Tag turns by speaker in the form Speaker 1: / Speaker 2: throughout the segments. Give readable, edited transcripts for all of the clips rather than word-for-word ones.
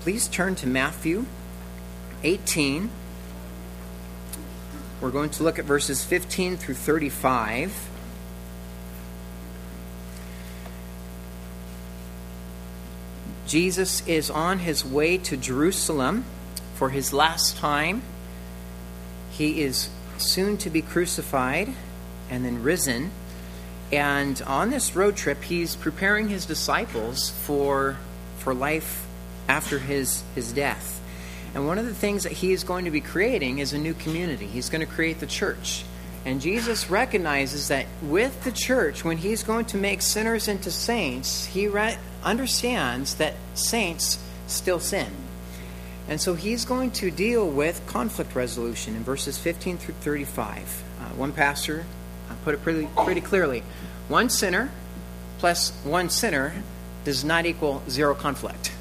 Speaker 1: Please turn to Matthew 18. We're going to look at verses 15 through 35. Jesus is on his way to Jerusalem for his last time. He is soon to be crucified and then risen. And on this road trip, he's preparing his disciples for life after his death. And one of the things that he is going to be creating is a new community. He's going to create the church. And Jesus recognizes that with the church, when he's going to make sinners into saints, he understands that saints still sin. And so he's going to deal with conflict resolution in verses 15 through 35. One pastor put it pretty clearly. One sinner plus one sinner does not equal zero conflict.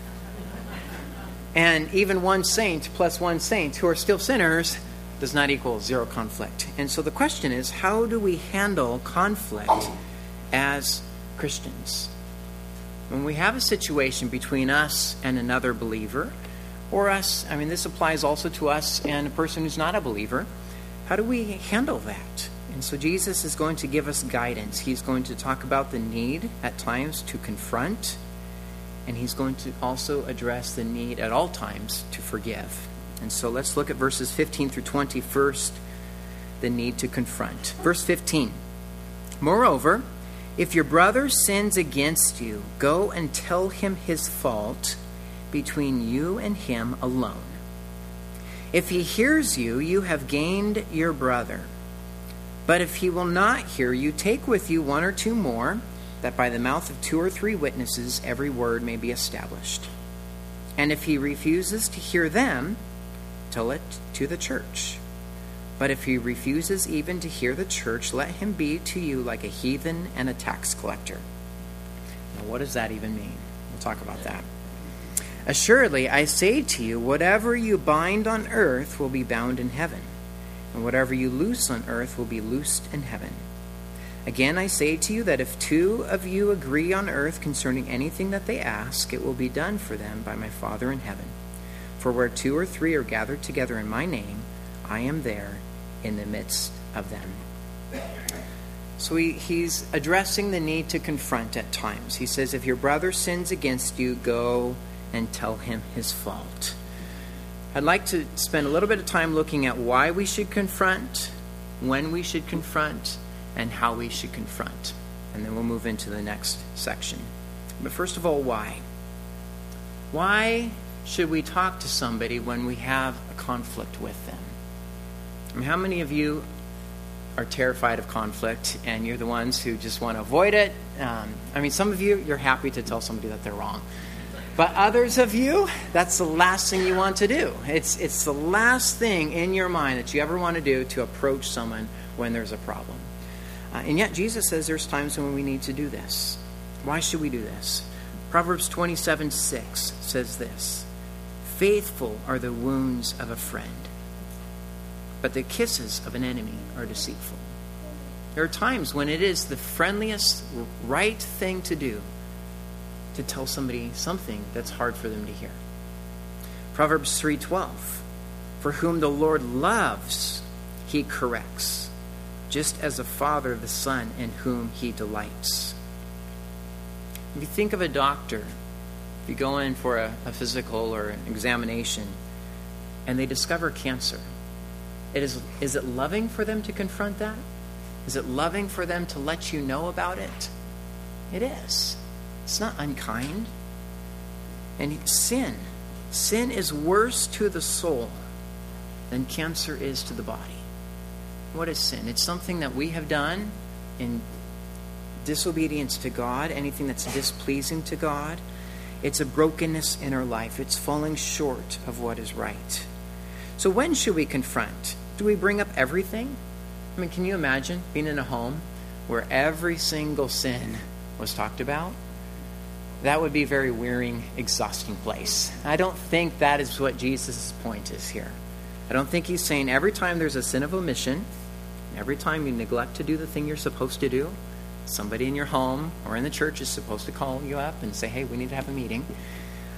Speaker 1: And even one saint plus one saint who are still sinners does not equal zero conflict. And so the question is, how do we handle conflict as Christians? When we have a situation between us and another believer, or us, this applies also to us and a person who's not a believer, how do we handle that? And so Jesus is going to give us guidance. He's going to talk about the need at times to confront, and he's going to also address the need at all times to forgive. And so let's look at verses 15 through 20 first, the need to confront. Verse 15, "Moreover, if your brother sins against you, go and tell him his fault between you and him alone. If he hears you, you have gained your brother. But if he will not hear you, take with you one or two more, that by the mouth of 2 or 3 witnesses every word may be established. And if he refuses to hear them, tell it to the church. But if he refuses even to hear the church, let him be to you like a heathen and a tax collector." Now, what does that even mean? We'll talk about that. "Assuredly, I say to you, whatever you bind on earth will be bound in heaven, and whatever you loose on earth will be loosed in heaven. Again, I say to you that if 2 of you agree on earth concerning anything that they ask, it will be done for them by my Father in heaven. For where 2 or 3 are gathered together in my name, I am there in the midst of them." So he's addressing the need to confront at times. He says, if your brother sins against you, go and tell him his fault. I'd like to spend a little bit of time looking at why we should confront, when we should confront, and how we should confront. And then we'll move into the next section. But first of all, why? Why should we talk to somebody when we have a conflict with them? How many of you are terrified of conflict and you're the ones who just want to avoid it? Some of you, you're happy to tell somebody that they're wrong. But others of you, that's the last thing you want to do. It's the last thing in your mind that you ever want to do, to approach someone when there's a problem. And yet Jesus says there's times when we need to do this. Why should we do this? Proverbs 27:6 says this, "Faithful are the wounds of a friend, but the kisses of an enemy are deceitful." There are times when it is the friendliest, right thing to do to tell somebody something that's hard for them to hear. Proverbs 3:12, "For whom the Lord loves, he corrects, just as a father the son in whom he delights." If you think of a doctor, if you go in for a physical or an examination, and they discover cancer, is it loving for them to confront that? Is it loving for them to let you know about it? It is. It's not unkind. And sin is worse to the soul than cancer is to the body. What is sin? It's something that we have done in disobedience to God, anything that's displeasing to God. It's a brokenness in our life. It's falling short of what is right. So when should we confront? Do we bring up everything? Can you imagine being in a home where every single sin was talked about? That would be a very wearing, exhausting place. I don't think that is what Jesus' point is here. I don't think he's saying every time there's a sin of omission, every time you neglect to do the thing you're supposed to do, somebody in your home or in the church is supposed to call you up and say, hey, we need to have a meeting.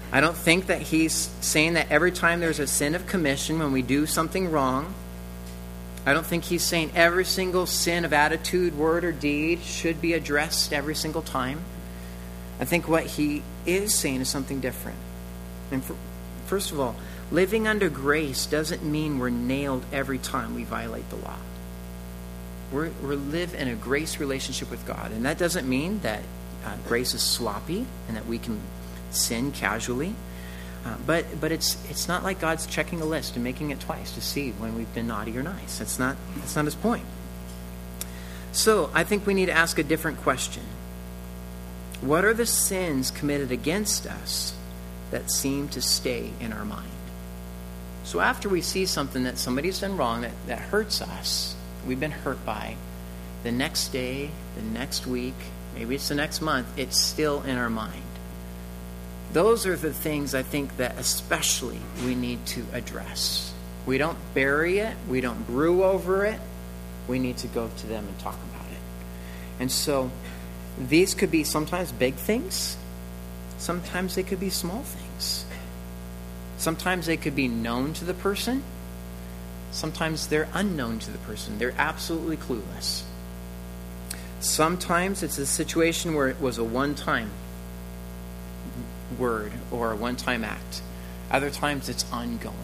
Speaker 1: I don't think that he's saying that every time there's a sin of commission, when we do something wrong, I don't think he's saying every single sin of attitude, word, or deed should be addressed every single time. I think what he is saying is something different. And first of all, living under grace doesn't mean we're nailed every time we violate the law. We live in a grace relationship with God. And that doesn't mean that grace is sloppy and that we can sin casually. But it's not like God's checking a list and making it twice to see when we've been naughty or nice. That's not his point. So I think we need to ask a different question. What are the sins committed against us that seem to stay in our mind? So after we see something that somebody's done wrong that hurts us, we've been hurt by, the next day, the next week, maybe it's the next month, it's still in our mind. Those are the things I think that especially we need to address. We don't bury it. We don't brew over it. We need to go to them and talk about it. And so these could be sometimes big things. Sometimes they could be small things. Sometimes they could be known to the person. Sometimes they're unknown to the person. They're absolutely clueless. Sometimes it's a situation where it was a one-time word or a one-time act. Other times it's ongoing.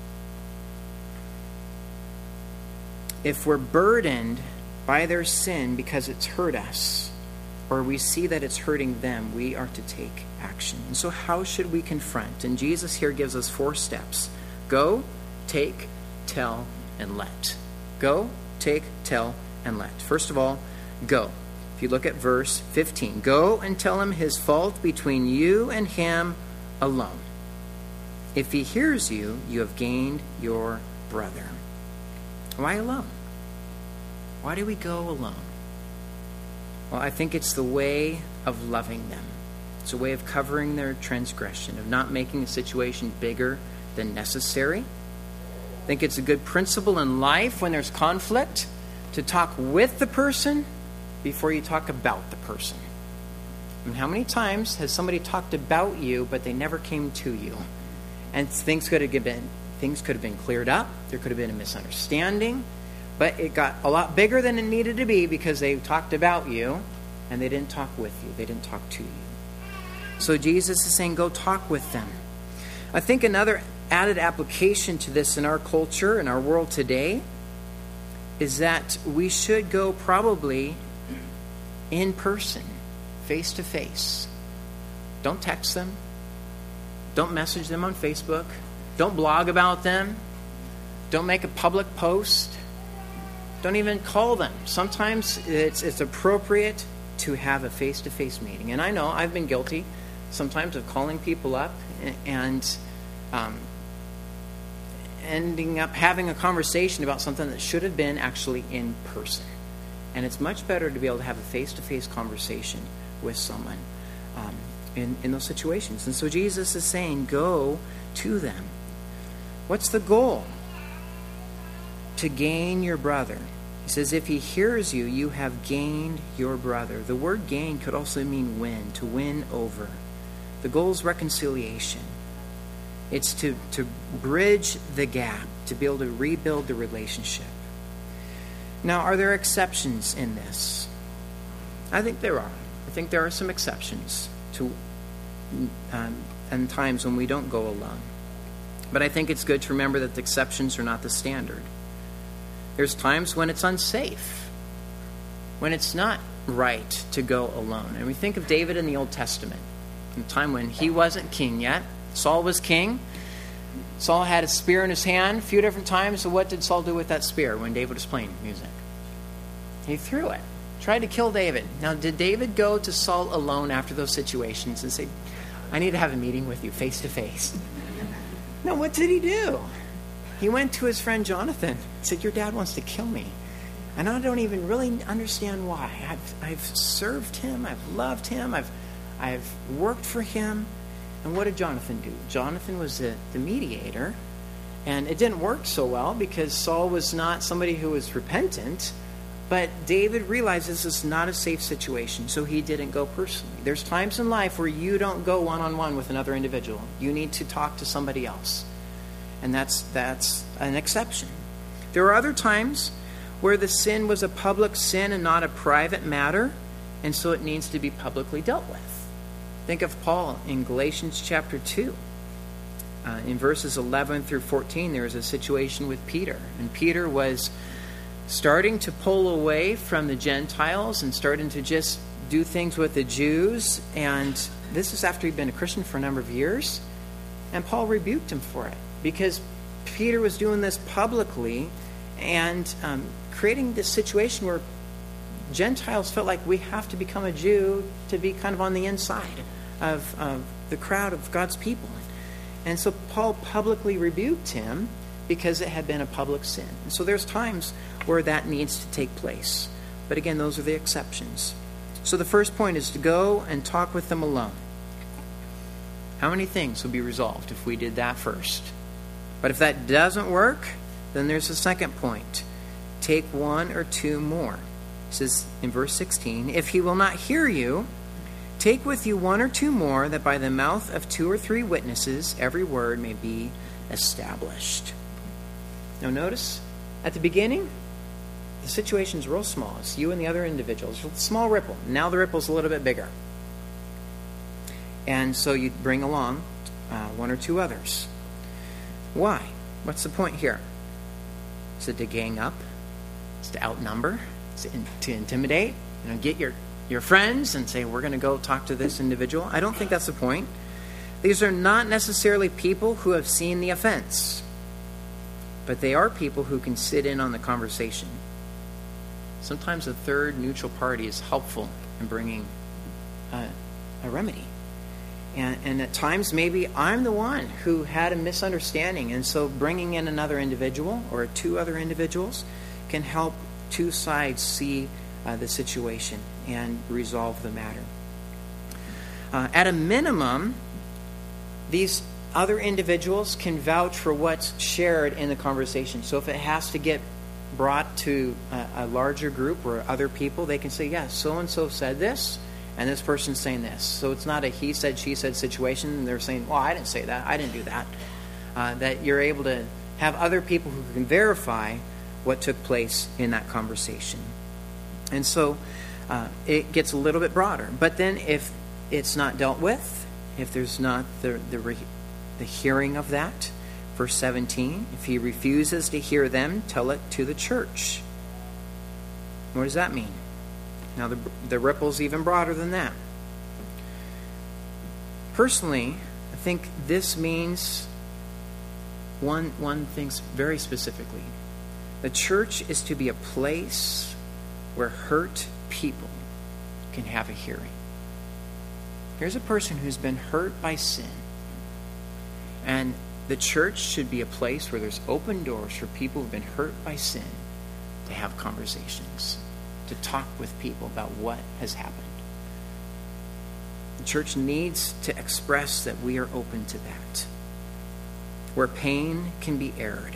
Speaker 1: If we're burdened by their sin because it's hurt us, or we see that it's hurting them, we are to take action. And so how should we confront? And Jesus here gives us 4 steps. Go, take, tell, and let. Go, take, tell, and let. First of all, go. If you look at verse 15, go and tell him his fault between you and him alone. If he hears you, you have gained your brother. Why alone? Why do we go alone? Well, I think it's the way of loving them. It's a way of covering their transgression, of not making a situation bigger than necessary. I think it's a good principle in life when there's conflict to talk with the person before you talk about the person. I mean, how many times has somebody talked about you, but they never came to you? And things could have been cleared up. There could have been a misunderstanding. But it got a lot bigger than it needed to be because they talked about you and they didn't talk with you. They didn't talk to you. So Jesus is saying, go talk with them. I think another added application to this in our culture, in our world today, is that we should go probably in person, face to face. Don't text them. Don't message them on Facebook. Don't blog about them. Don't make a public post. Don't even call them. Sometimes it's appropriate to have a face-to-face meeting. And I know I've been guilty sometimes of calling people up and ending up having a conversation about something that should have been actually in person. And it's much better to be able to have a face-to-face conversation with someone in those situations. And so Jesus is saying, go to them. What's the goal? To gain your brother. He says, if he hears you, you have gained your brother. The word gain could also mean win, to win over. The goal is reconciliation. It's to bridge the gap, to be able to rebuild the relationship. Now, are there exceptions in this? I think there are. I think there are some exceptions to and times when we don't go alone. But I think it's good to remember that the exceptions are not the standard. There's times when it's unsafe, when it's not right to go alone. And we think of David in the Old Testament, in a time when he wasn't king yet. Saul was king. Saul had a spear in his hand a few different times. So what did Saul do with that spear when David was playing music? He threw it. Tried to kill David. Now, did David go to Saul alone after those situations and say, I need to have a meeting with you face to face? No, what did he do? He went to his friend Jonathan and said, your dad wants to kill me. And I don't even really understand why. I've served him. I've loved him. I've worked for him. And what did Jonathan do? Jonathan was the mediator. And it didn't work so well because Saul was not somebody who was repentant. But David realized this is not a safe situation, so he didn't go personally. There's times in life where you don't go one-on-one with another individual. You need to talk to somebody else. And that's an exception. There are other times where the sin was a public sin and not a private matter, and so it needs to be publicly dealt with. Think of Paul in Galatians chapter 2. In verses 11 through 14, there was a situation with Peter. And Peter was starting to pull away from the Gentiles and starting to just do things with the Jews. And this is after he'd been a Christian for a number of years. And Paul rebuked him for it because Peter was doing this publicly and creating this situation where Gentiles felt like we have to become a Jew to be kind of on the inside of the crowd of God's people. And so Paul publicly rebuked him because it had been a public sin. And so there's times where that needs to take place. But again, those are the exceptions. So the first point is to go and talk with them alone. How many things would be resolved if we did that first? But if that doesn't work, then there's a second point. Take one or two more. It says in verse 16, if he will not hear you, take with you one or two more, that by the mouth of 2 or 3 witnesses every word may be established. Now notice, at the beginning, the situation's real small. It's you and the other individuals. It's a small ripple. Now the ripple's a little bit bigger. And so you bring along 1 or 2 others. Why? What's the point here? Is it to gang up? Is it to outnumber? Is it to intimidate? Get your friends and say, we're going to go talk to this individual? I don't think that's the point. These are not necessarily people who have seen the offense, but they are people who can sit in on the conversation. Sometimes a third neutral party is helpful in bringing a remedy. And at times, maybe I'm the one who had a misunderstanding, and so bringing in another individual or 2 other individuals can help 2 sides see the situation and resolve the matter. At a minimum, these other individuals can vouch for what's shared in the conversation. So if it has to get brought to a larger group or other people, they can say, yes, so-and-so said this, and this person's saying this. So it's not a he said, she said situation. And they're saying, well, I didn't say that. I didn't do that. That you're able to have other people who can verify what took place in that conversation. And so it gets a little bit broader. But then if it's not dealt with, if there's not the hearing of that, verse 17, if he refuses to hear them, tell it to the church. What does that mean? Now the ripple's even broader than that. Personally, I think this means one thing very specifically. The church is to be a place where hurt people can have a hearing. Here's a person who's been hurt by sin. And the church should be a place where there's open doors for people who've been hurt by sin to have conversations, to talk with people about what has happened. The church needs to express that we are open to that, where pain can be aired.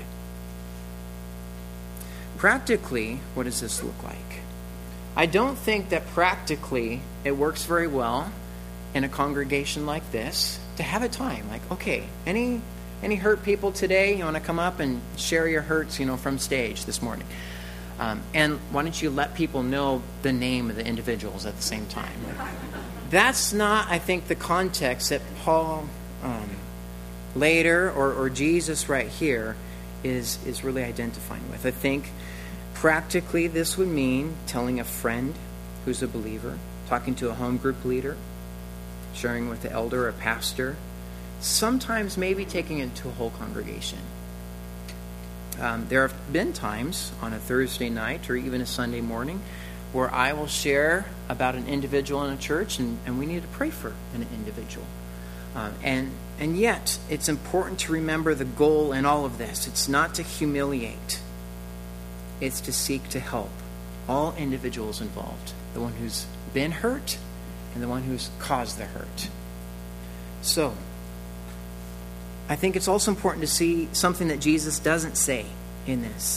Speaker 1: Practically, what does this look like? I don't think that practically it works very well in a congregation like this to have a time like, okay, any hurt people today? You want to come up and share your hurts, from stage this morning? And why don't you let people know the name of the individuals at the same time? That's not, I think, the context that Paul later or Jesus right here is really identifying with. I think practically this would mean telling a friend who's a believer, talking to a home group leader, sharing with the elder or pastor, sometimes maybe taking it to a whole congregation. There have been times on a Thursday night or even a Sunday morning where I will share about an individual in a church, and we need to pray for an individual. And yet, it's important to remember the goal in all of this. It's not to humiliate. It's to seek to help all individuals involved. The one who's been hurt and the one who's caused the hurt. So, I think it's also important to see something that Jesus doesn't say in this.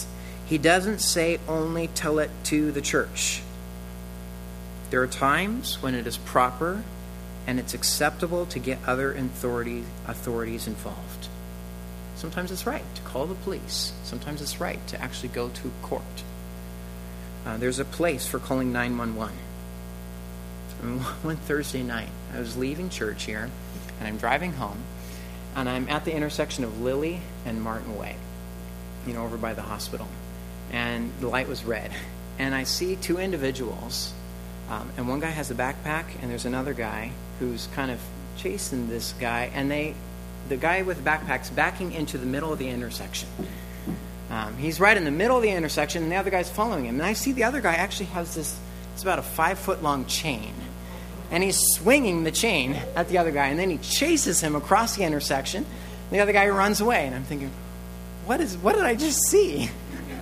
Speaker 1: He doesn't say only tell it to the church. There are times when it is proper and it's acceptable to get other authorities involved. Sometimes it's right to call the police. Sometimes it's right to actually go to court. There's a place for calling 911. One Thursday night, I was leaving church here, and I'm driving home, and I'm at the intersection of Lily and Martin Way, over by the hospital. And the light was red. And I see two individuals, and one guy has a backpack, and there's another guy who's kind of chasing this guy, and the guy with the backpack's backing into the middle of the intersection. He's right in the middle of the intersection, and the other guy's following him. And I see the other guy actually has it's about a 5-foot-long chain. And he's swinging the chain at the other guy, and then he chases him across the intersection. The other guy runs away, and I'm thinking, what did I just see?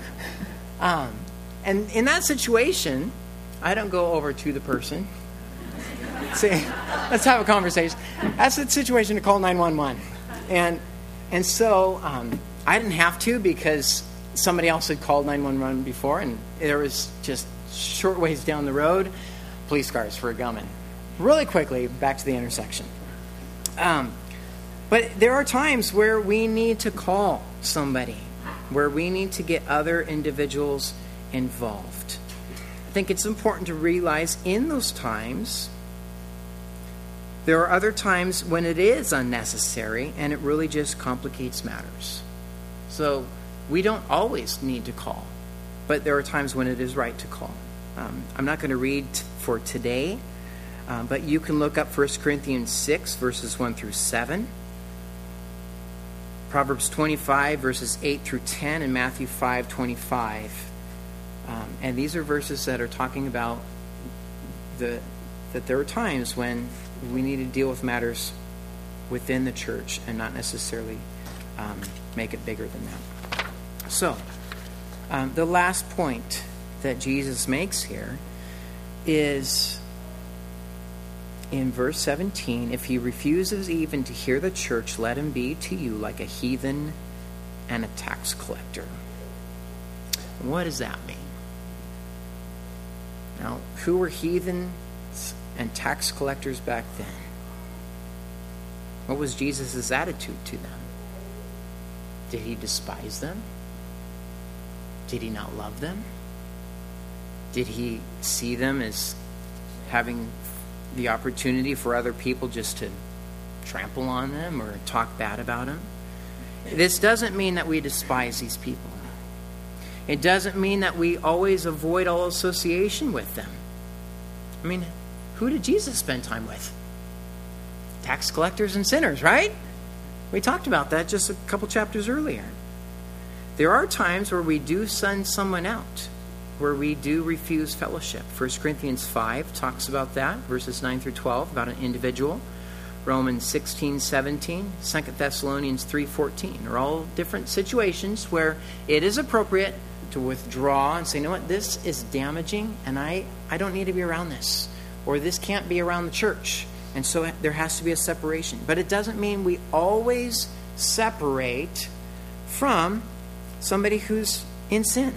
Speaker 1: And in that situation, I don't go over to the person. Say, let's have a conversation. That's the situation to call 911. And so I didn't have to, because somebody else had called 911 before, and there was just short ways down the road, police cars were coming really quickly back to the intersection. But there are times where we need to call somebody, where we need to get other individuals involved. I think it's important to realize in those times, there are other times when it is unnecessary and it really just complicates matters. So we don't always need to call, but there are times when it is right to call. I'm not going to read for today, but you can look up 1 Corinthians 6, verses 1 through 7, Proverbs 25, verses 8 through 10, and Matthew 5, 25. And these are verses that are talking about that there are times when we need to deal with matters within the church and not necessarily make it bigger than that. So, the last point that Jesus makes here is in verse 17, if he refuses even to hear the church, let him be to you like a heathen and a tax collector. What does that mean? Now, who were heathens and tax collectors back then? What was Jesus' attitude to them? Did he despise them? Did he not love them? Did he see them as having the opportunity for other people just to trample on them or talk bad about them? This doesn't mean that we despise these people. It doesn't mean that we always avoid all association with them. I mean, who did Jesus spend time with? Tax collectors and sinners, right? We talked about that just a couple chapters earlier. There are times where we do send someone out, where we do refuse fellowship. 1 Corinthians 5 talks about that, verses 9 through 12, about an individual. Romans 16, 17, 2 Thessalonians 3:14 are all different situations where it is appropriate to withdraw and say, you know what, this is damaging and I don't need to be around this. Or this can't be around the church. And so there has to be a separation. But it doesn't mean we always separate from somebody who's in sin.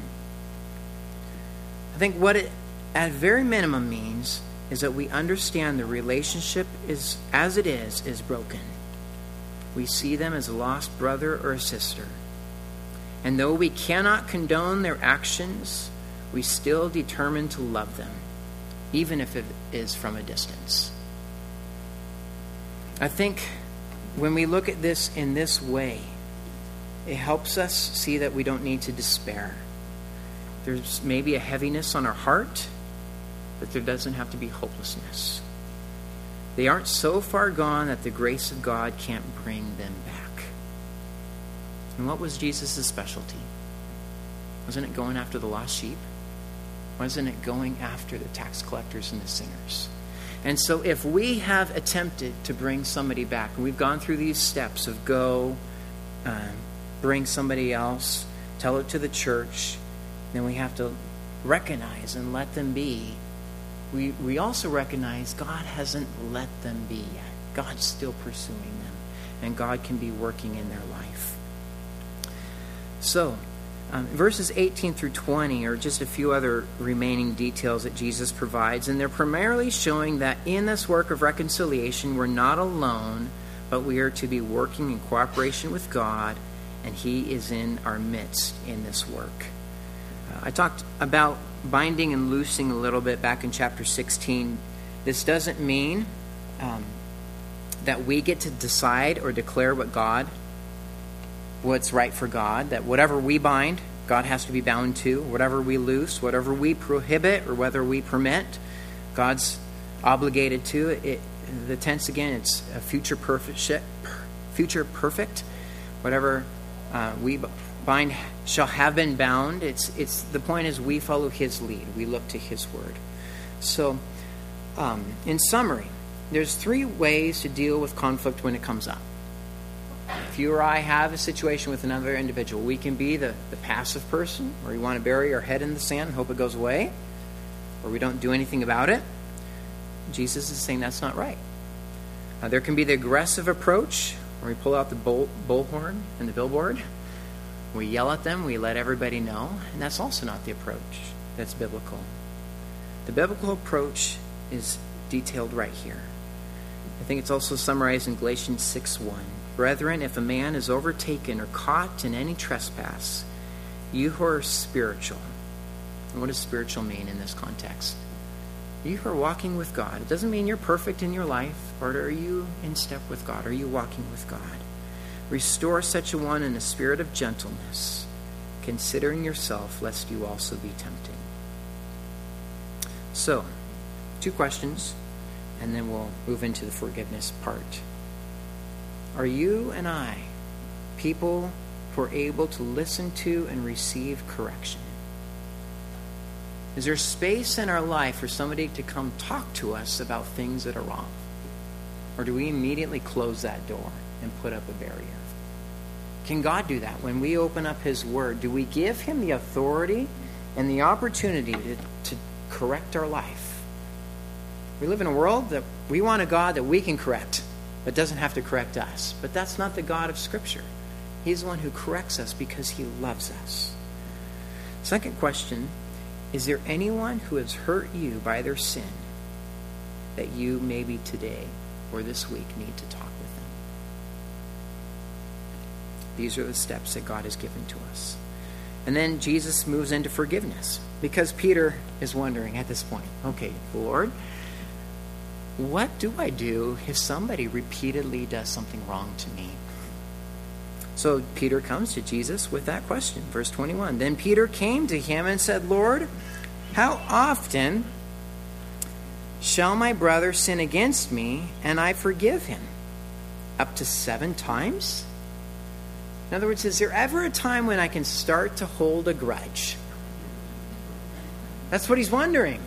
Speaker 1: I think what it at very minimum means is that we understand the relationship is, as it is broken. We see them as a lost brother or a sister. And though we cannot condone their actions, we still determine to love them, even if it is from a distance. I think when we look at this in this way, it helps us see that we don't need to despair. There's maybe a heaviness on our heart, but there doesn't have to be hopelessness. They aren't so far gone that the grace of God can't bring them back. And what was Jesus' specialty? Wasn't it going after the lost sheep? Wasn't it going after the tax collectors and the sinners? And so if we have attempted to bring somebody back, and we've gone through these steps of go, bring somebody else, tell it to the church, then we have to recognize and let them be. We also recognize God hasn't let them be yet. God's still pursuing them, and God can be working in their life. So, Verses 18 through 20 are just a few other remaining details that Jesus provides, and they're primarily showing that in this work of reconciliation, we're not alone, but we are to be working in cooperation with God, and He is in our midst in this work. I talked about binding and loosing a little bit back in chapter 16. This doesn't mean that we get to decide or declare what's right for God, that whatever we bind, God has to be bound to. Whatever we loose, whatever we prohibit, or whether we permit, God's obligated to. The tense again, it's a future perfect. Whatever we bind shall have been bound. It's the point is we follow His lead. We look to His word. So, in summary, there's 3 ways to deal with conflict when it comes up. If you or I have a situation with another individual, we can be the passive person, or we want to bury our head in the sand and hope it goes away, or we don't do anything about it. Jesus is saying that's not right. There can be the aggressive approach, where we pull out the bullhorn and the billboard. We yell at them, we let everybody know, and that's also not the approach that's biblical. The biblical approach is detailed right here. I think it's also summarized in Galatians 6:1. Brethren, if a man is overtaken or caught in any trespass, you who are spiritual. And what does spiritual mean in this context? You who are walking with God. It doesn't mean you're perfect in your life, but are you in step with God? Are you walking with God? Restore such a one in a spirit of gentleness, considering yourself, lest you also be tempted. So, 2 questions, and then we'll move into the forgiveness part. Are you and I people who are able to listen to and receive correction? Is there space in our life for somebody to come talk to us about things that are wrong? Or do we immediately close that door and put up a barrier? Can God do that? When we open up His Word, do we give Him the authority and the opportunity to correct our life? We live in a world that we want a God that we can correct, but doesn't have to correct us. But that's not the God of Scripture. He's the one who corrects us because He loves us. Second question, is there anyone who has hurt you by their sin that you maybe today or this week need to talk with them? These are the steps that God has given to us. And then Jesus moves into forgiveness, because Peter is wondering at this point, okay, Lord, what do I do if somebody repeatedly does something wrong to me? So Peter comes to Jesus with that question. Verse 21, then Peter came to Him and said, Lord, how often shall my brother sin against me and I forgive him? Up to 7 times? In other words, is there ever a time when I can start to hold a grudge? That's what he's wondering.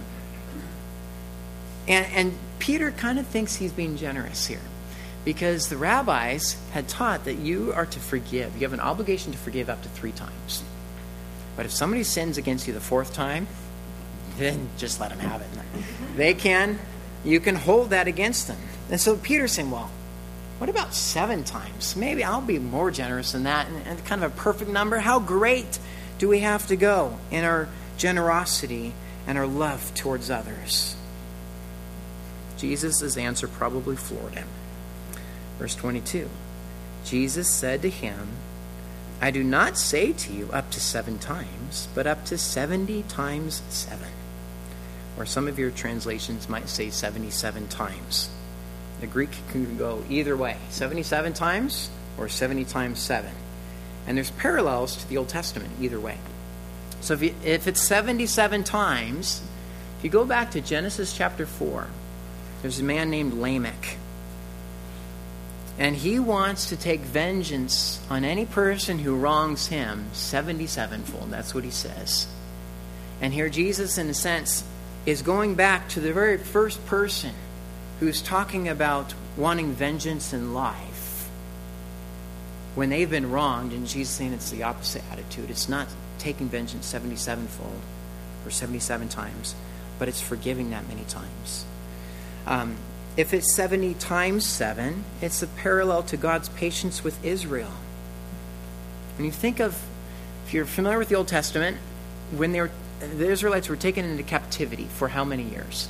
Speaker 1: And Peter kind of thinks he's being generous here, because the rabbis had taught that you are to forgive. You have an obligation to forgive up to 3 times. But if somebody sins against you the 4th time, then just let them have it. You can hold that against them. And so Peter's saying, well, what about 7 times? Maybe I'll be more generous than that. And kind of a perfect number. How great do we have to go in our generosity and our love towards others? Jesus' answer probably floored him. Verse 22, Jesus said to him, I do not say to you up to 7 times, but up to 70 times 7. Or some of your translations might say 77 times. The Greek can go either way, 77 times or 70 times 7. And there's parallels to the Old Testament either way. So if it's 77 times, if you go back to Genesis chapter 4, there's a man named Lamech. And he wants to take vengeance on any person who wrongs him 77-fold. That's what he says. And here Jesus, in a sense, is going back to the very first person who's talking about wanting vengeance in life when they've been wronged. And Jesus is saying it's the opposite attitude. It's not taking vengeance 77-fold or 77 times, but it's forgiving that many times. If it's 70 times 7, it's a parallel to God's patience with Israel. When you think of, if If you're familiar with the Old Testament, when the Israelites were taken into captivity for how many years?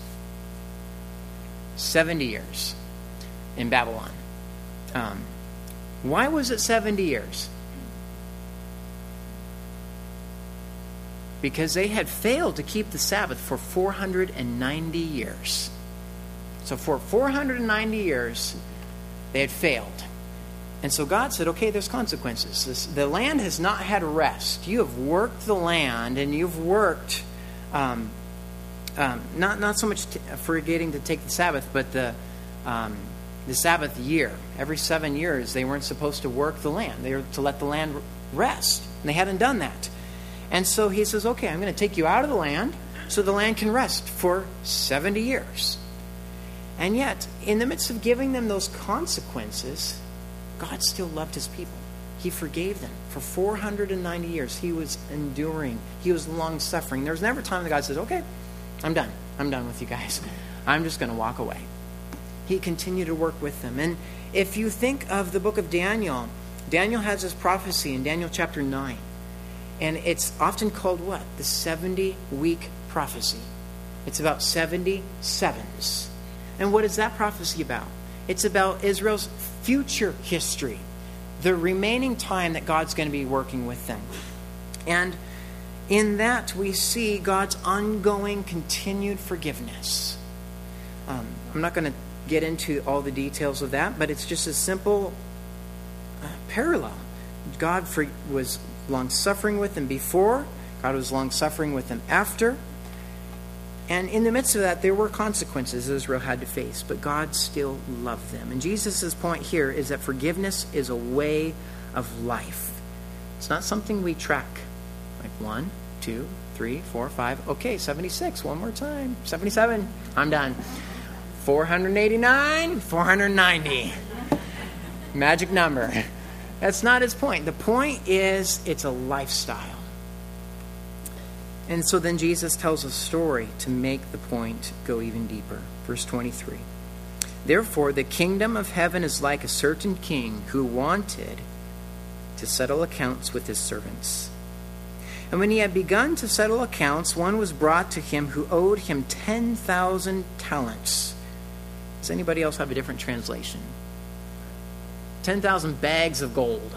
Speaker 1: 70 years in Babylon. Why was it 70 years? Because they had failed to keep the Sabbath for 490 years. So for 490 years, they had failed. And so God said, okay, there's consequences. The land has not had rest. You have worked the land, and you've worked, not so much forgetting to take the Sabbath, but the Sabbath year. Every 7 years, they weren't supposed to work the land. They were to let the land rest. And they hadn't done that. And so he says, okay, I'm going to take you out of the land so the land can rest for 70 years. And yet, in the midst of giving them those consequences, God still loved his people. He forgave them. For 490 years, he was enduring. He was long-suffering. There was never a time that God says, okay, I'm done. I'm done with you guys. I'm just going to walk away. He continued to work with them. And if you think of the book of Daniel, Daniel has this prophecy in Daniel chapter 9. And it's often called what? The 70-week prophecy. It's about 70 sevens. And what is that prophecy about? It's about Israel's future history, the remaining time that God's going to be working with them. And in that we see God's ongoing, continued forgiveness. I'm not going to get into all the details of that, but it's just a simple parallel. God was long-suffering with them before. God was long-suffering with them after. And in the midst of that, there were consequences Israel had to face, but God still loved them. And Jesus' point here is that forgiveness is a way of life. It's not something we track. Like 1, 2, 3, 4, 5. Okay, 76. One more time. 77. I'm done. 489. 490. Magic number. That's not his point. The point is it's a lifestyle. And so then Jesus tells a story to make the point go even deeper. Verse 23. Therefore, the kingdom of heaven is like a certain king who wanted to settle accounts with his servants. And when he had begun to settle accounts, one was brought to him who owed him 10,000 talents. Does anybody else have a different translation? 10,000 bags of gold.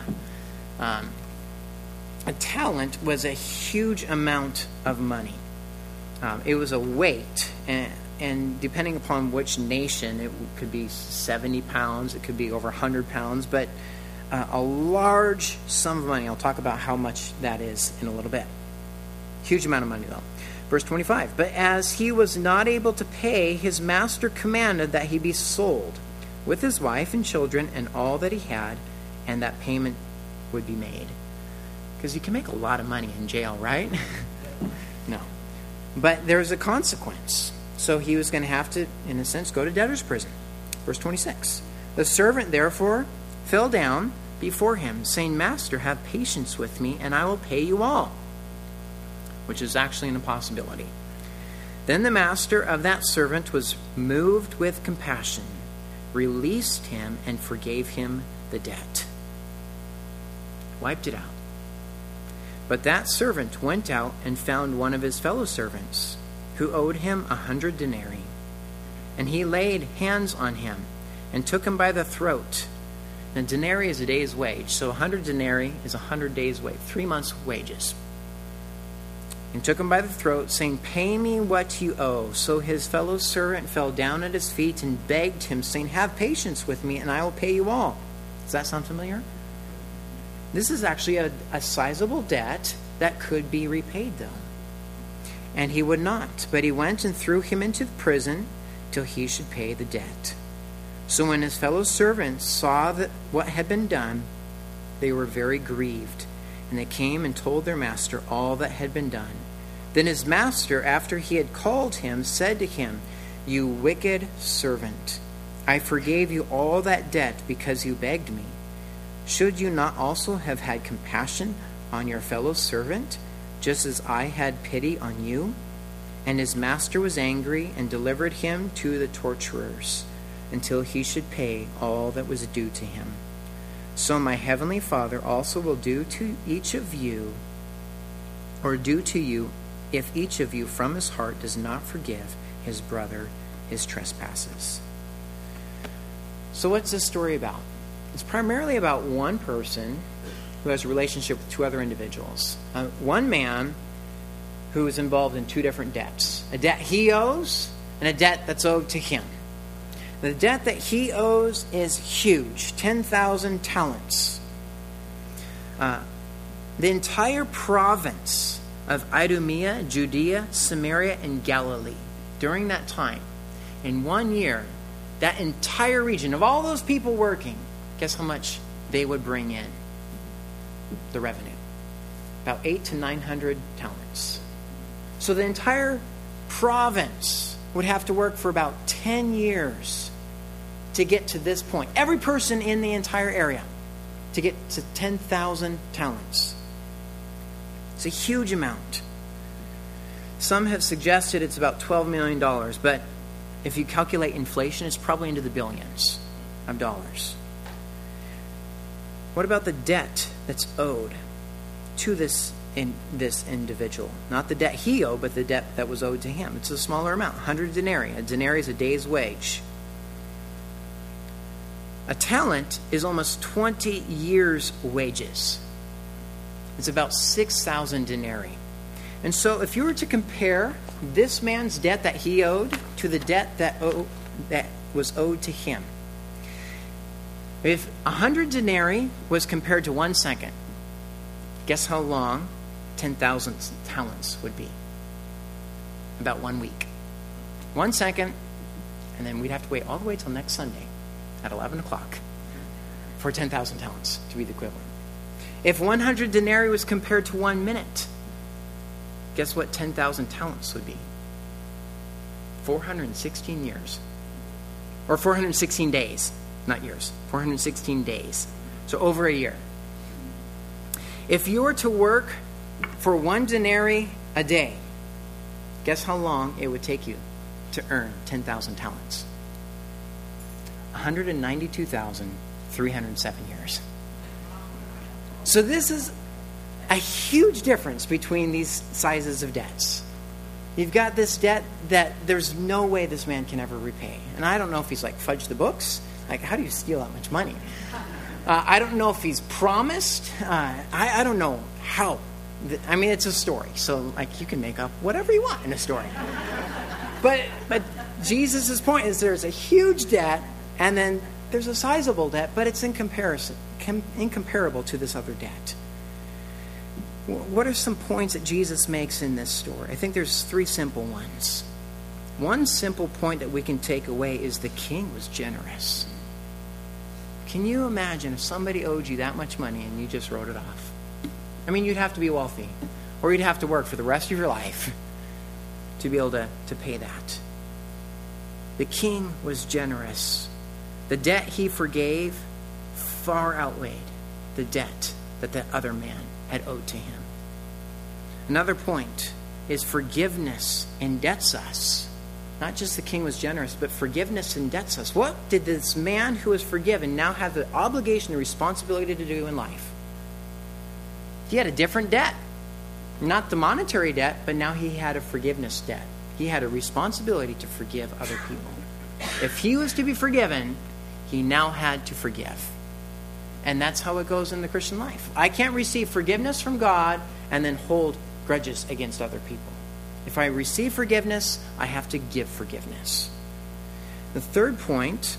Speaker 1: A talent was a huge amount of money. It was a weight, and depending upon which nation, it could be 70 pounds, it could be over 100 pounds, but a large sum of money. I'll talk about how much that is in a little bit. Huge amount of money, though. Verse 25, but as he was not able to pay, his master commanded that he be sold with his wife and children and all that he had, and that payment would be made. Because you can make a lot of money in jail, right? No. But there's a consequence. So he was going to have to, in a sense, go to debtor's prison. Verse 26. The servant, therefore, fell down before him, saying, Master, have patience with me, and I will pay you all. Which is actually an impossibility. Then the master of that servant was moved with compassion, released him, and forgave him the debt. Wiped it out. But that servant went out and found one of his fellow servants, who owed him 100 denarii. And he laid hands on him, and took him by the throat. And a denarii is a day's wage, so 100 denarii is 100 days' wage, 3 months' wages. And took him by the throat, saying, Pay me what you owe. So his fellow servant fell down at his feet and begged him, saying, Have patience with me, and I will pay you all. Does that sound familiar? This is actually a sizable debt that could be repaid, though. And he would not, but he went and threw him into prison till he should pay the debt. So when his fellow servants saw what had been done, they were very grieved, and they came and told their master all that had been done. Then his master, after he had called him, said to him, You wicked servant, I forgave you all that debt because you begged me. Should you not also have had compassion on your fellow servant, just as I had pity on you? And his master was angry and delivered him to the torturers until he should pay all that was due to him. So my heavenly Father also will do to each of you or do to you if each of you from his heart does not forgive his brother his trespasses. So what's this story about? It's primarily about one person who has a relationship with two other individuals. One man who is involved in two different debts. A debt he owes and a debt that's owed to him. The debt that he owes is huge, 10,000 talents. The entire province of Idumea, Judea, Samaria, and Galilee, during that time, in 1 year, that entire region of all those people working, guess how much they would bring in? The revenue. About 800 to 900 talents. So the entire province would have to work for about 10 years to get to this point. Every person in the entire area to get to 10,000 talents. It's a huge amount. Some have suggested it's about $12 million, but if you calculate inflation, it's probably into the billions of dollars. What about the debt that's owed to this individual? Not the debt he owed, but the debt that was owed to him. It's a smaller amount, 100 denarii. A denarii is a day's wage. A talent is almost 20 years' wages. It's about 6,000 denarii. And so if you were to compare this man's debt that he owed to the debt that was owed to him, if 100 denarii was compared to 1 second, guess how long 10,000 talents would be? About 1 week. 1 second, and then we'd have to wait all the way till next Sunday at 11 o'clock for 10,000 talents to be the equivalent. If 100 denarii was compared to 1 minute, guess what 10,000 talents would be? 416 years. Or 416 days. Not years. 416 days. So over a year. If you were to work for 1 denarii a day, guess how long it would take you to earn 10,000 talents? 192,307 years. So this is a huge difference between these sizes of debts. You've got this debt that there's no way this man can ever repay. And I don't know if he's like fudged the books. Like, how do you steal that much money? I don't know if he's promised. I don't know how. I mean, it's a story. So, like, you can make up whatever you want in a story. But Jesus' point is there's a huge debt, and then there's a sizable debt, but it's incomparable to this other debt. What are some points that Jesus makes in this story? I think there's 3 simple ones. One simple point that we can take away is the king was generous. Can you imagine if somebody owed you that much money and you just wrote it off? I mean, you'd have to be wealthy, or you'd have to work for the rest of your life to be able to pay that. The king was generous. The debt he forgave far outweighed the debt that that other man had owed to him. Another point is forgiveness indebts us. Not just the king was generous, but forgiveness indebts us. What did this man who was forgiven now have the obligation and responsibility to do in life? He had a different debt. Not the monetary debt, but now he had a forgiveness debt. He had a responsibility to forgive other people. If he was to be forgiven, he now had to forgive. And that's how it goes in the Christian life. I can't receive forgiveness from God and then hold grudges against other people. If I receive forgiveness, I have to give forgiveness. The third point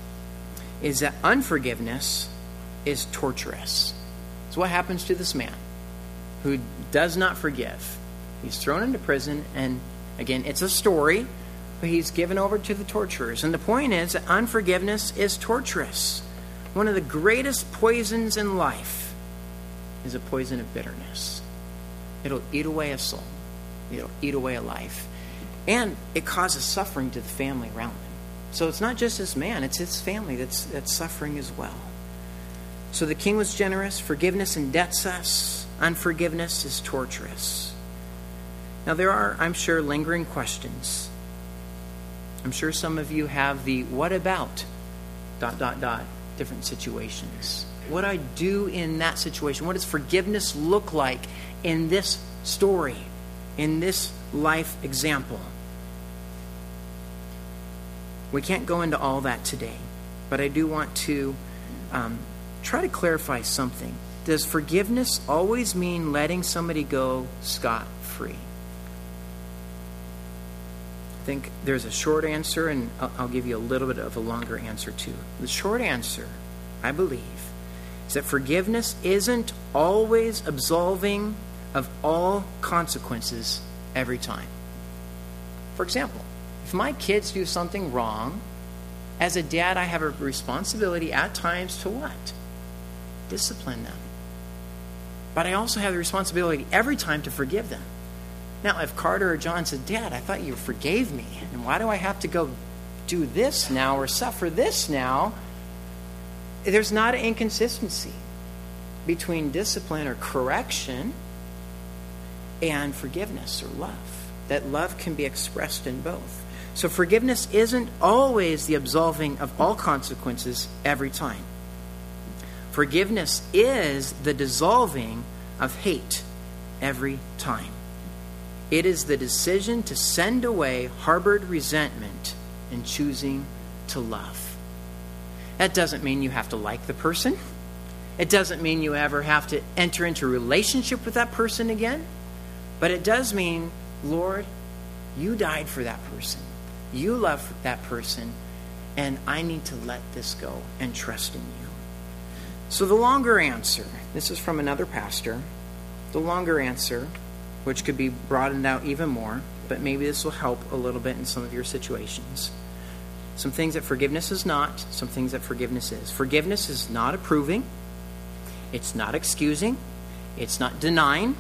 Speaker 1: is that unforgiveness is torturous. So what happens to this man who does not forgive? He's thrown into prison, and again, it's a story, but he's given over to the torturers. And the point is that unforgiveness is torturous. One of the greatest poisons in life is a poison of bitterness. It'll eat away a soul. It'll eat away a life. And it causes suffering to the family around him. So it's not just this man, it's his family that's suffering as well. So the king was generous. Forgiveness indebts us. Unforgiveness is torturous. Now there are, I'm sure, lingering questions. I'm sure some of you have the what about ... different situations. What do I do in that situation? What does forgiveness look like in this story, in this life example. We can't go into all that today, but I do want to try to clarify something. Does forgiveness always mean letting somebody go scot-free? I think there's a short answer, and I'll give you a little bit of a longer answer too. The short answer, I believe, is that forgiveness isn't always absolving of all consequences every time. For example, if my kids do something wrong, as a dad, I have a responsibility at times to what? Discipline them. But I also have the responsibility every time to forgive them. Now, if Carter or John said, Dad, I thought you forgave me, and why do I have to go do this now or suffer this now? There's not an inconsistency between discipline or correction and forgiveness or love. That love can be expressed in both. So forgiveness isn't always the absolving of all consequences every time. Forgiveness is the dissolving of hate every time. It is the decision to send away harbored resentment and choosing to love. That doesn't mean you have to like the person. It doesn't mean you ever have to enter into a relationship with that person again. But it does mean, Lord, you died for that person. You love that person, and I need to let this go and trust in you. So the longer answer, this is from another pastor, the longer answer, which could be broadened out even more, but maybe this will help a little bit in some of your situations. Some things that forgiveness is not, some things that forgiveness is. Forgiveness is not approving, it's not excusing, it's not denying,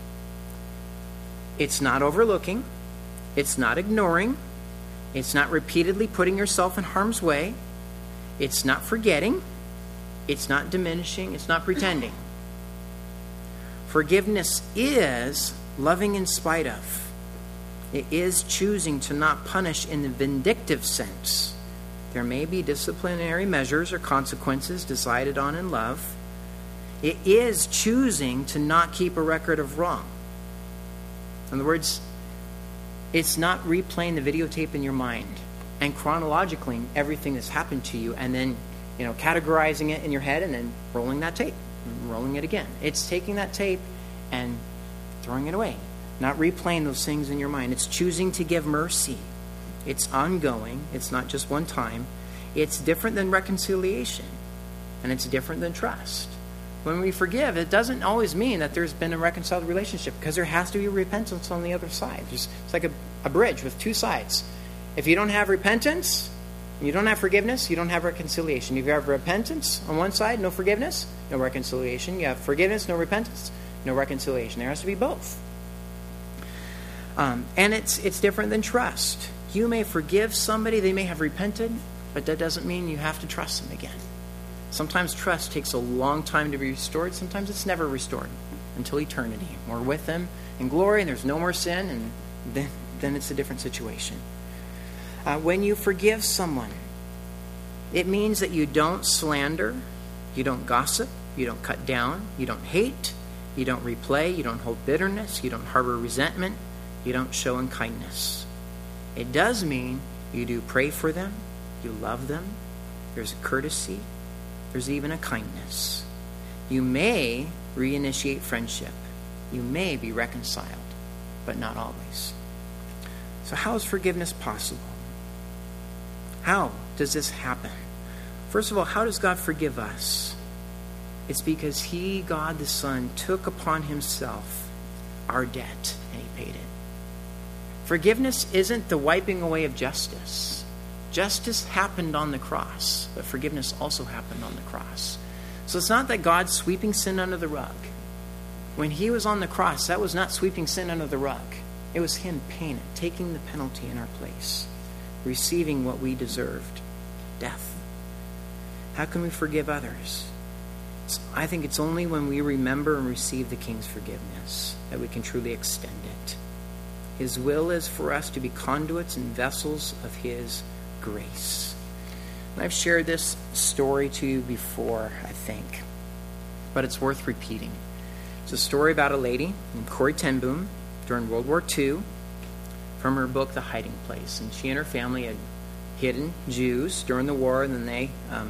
Speaker 1: it's not overlooking, it's not ignoring, it's not repeatedly putting yourself in harm's way, it's not forgetting, it's not diminishing, it's not pretending. Forgiveness is loving in spite of. It is choosing to not punish in the vindictive sense. There may be disciplinary measures or consequences decided on in love. It is choosing to not keep a record of wrong. In other words, it's not replaying the videotape in your mind and chronologically everything that's happened to you and then, categorizing it in your head and then rolling that tape and rolling it again. It's taking that tape and throwing it away. Not replaying those things in your mind. It's choosing to give mercy. It's ongoing. It's not just one time. It's different than reconciliation. And it's different than trust. When we forgive, it doesn't always mean that there's been a reconciled relationship, because there has to be repentance on the other side. It's like a bridge with two sides. If you don't have repentance, you don't have forgiveness, you don't have reconciliation. If you have repentance on one side, no forgiveness, no reconciliation. You have forgiveness, no repentance, no reconciliation. There has to be both. And it's different than trust. You may forgive somebody, they may have repented, but that doesn't mean you have to trust them again. Sometimes trust takes a long time to be restored. Sometimes it's never restored until eternity. We're with them in glory and there's no more sin, and then it's a different situation. When you forgive someone, it means that you don't slander, you don't gossip, you don't cut down, you don't hate, you don't replay, you don't hold bitterness, you don't harbor resentment, you don't show unkindness. It does mean you do pray for them, you love them, there's a courtesy, there's even a kindness. You may reinitiate friendship. You may be reconciled, but not always. So how is forgiveness possible? How does this happen? First of all, how does God forgive us? It's because He, God the Son, took upon Himself our debt and He paid it. Forgiveness isn't the wiping away of justice. Justice happened on the cross, but forgiveness also happened on the cross. So it's not that God's sweeping sin under the rug. When He was on the cross, that was not sweeping sin under the rug. It was Him paying it, taking the penalty in our place, receiving what we deserved, death. How can we forgive others? I think it's only when we remember and receive the King's forgiveness that we can truly extend it. His will is for us to be conduits and vessels of His grace. And I've shared this story to you before, I think, but it's worth repeating. It's a story about a lady named Corrie ten Boom during World War II from her book, The Hiding Place. And she and her family had hidden Jews during the war, and then they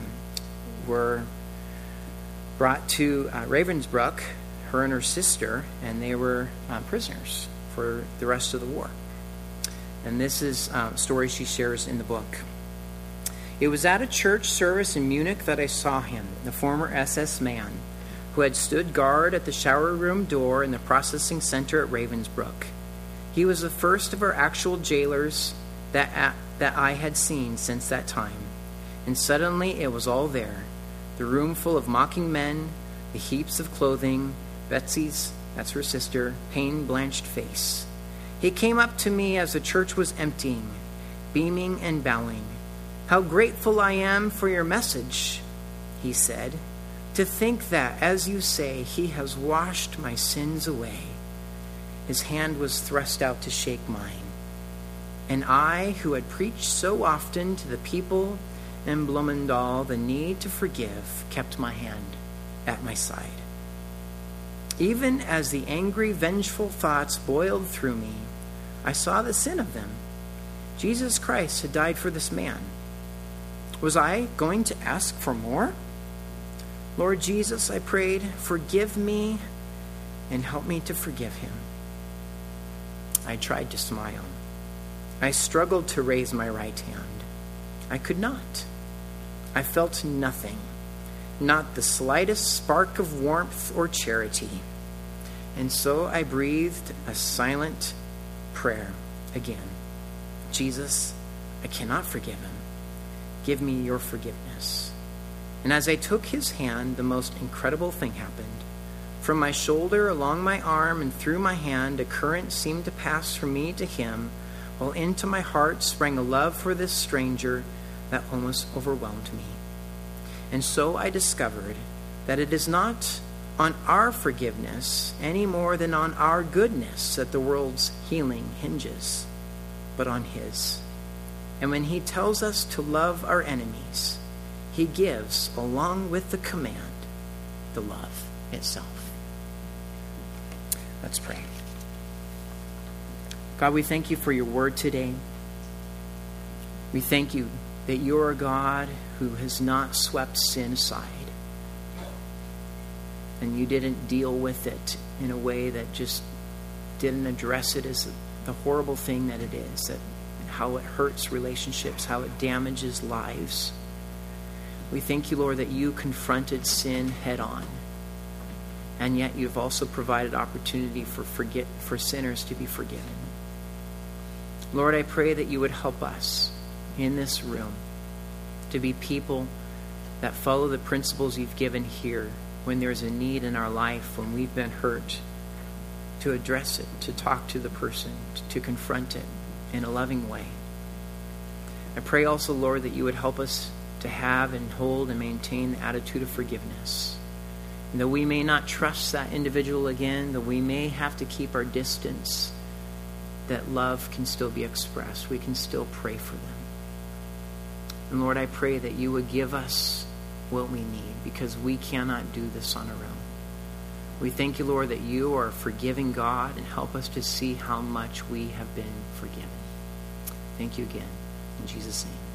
Speaker 1: were brought to Ravensbrück, her and her sister, and they were prisoners for the rest of the war. And this is a story she shares in the book. It was at a church service in Munich that I saw him, the former SS man, who had stood guard at the shower room door in the processing center at Ravensbrück. He was the first of our actual jailers that I had seen since that time. And suddenly it was all there. The room full of mocking men, the heaps of clothing, Betsy's, that's her sister, pain-blanched face. He came up to me as the church was emptying, beaming and bowing. "How grateful I am for your message," he said. "To think that, as you say, he has washed my sins away." His hand was thrust out to shake mine. And I, who had preached so often to the people in Bloemendaal the need to forgive, kept my hand at my side. Even as the angry, vengeful thoughts boiled through me, I saw the sin of them. Jesus Christ had died for this man. Was I going to ask for more? "Lord Jesus," I prayed, "forgive me and help me to forgive him." I tried to smile. I struggled to raise my right hand. I could not. I felt nothing, not the slightest spark of warmth or charity. And so I breathed a silent prayer again. "Jesus, I cannot forgive him. Give me your forgiveness." And as I took his hand, the most incredible thing happened. From my shoulder, along my arm, and through my hand, a current seemed to pass from me to him, while into my heart sprang a love for this stranger that almost overwhelmed me. And so I discovered that it is not on our forgiveness any more than on our goodness that the world's healing hinges, but on his. And when he tells us to love our enemies, he gives, along with the command, the love itself. Let's pray. God, we thank you for your word today. We thank you that you're a God who has not swept sin aside. And you didn't deal with it in a way that just didn't address it as the horrible thing that it is, that how it hurts relationships, how it damages lives. We thank you, Lord, that you confronted sin head on. And yet you've also provided opportunity for sinners to be forgiven. Lord, I pray that you would help us in this room to be people that follow the principles you've given here when there's a need in our life, when we've been hurt, to address it, to talk to the person, to confront it in a loving way. I pray also, Lord, that you would help us to have and hold and maintain the attitude of forgiveness. And though we may not trust that individual again, though we may have to keep our distance, that love can still be expressed. We can still pray for them. And Lord, I pray that you would give us what we need, because we cannot do this on our own. We thank you, Lord, that you are a forgiving God, and help us to see how much we have been forgiven. Thank you again. In Jesus' name.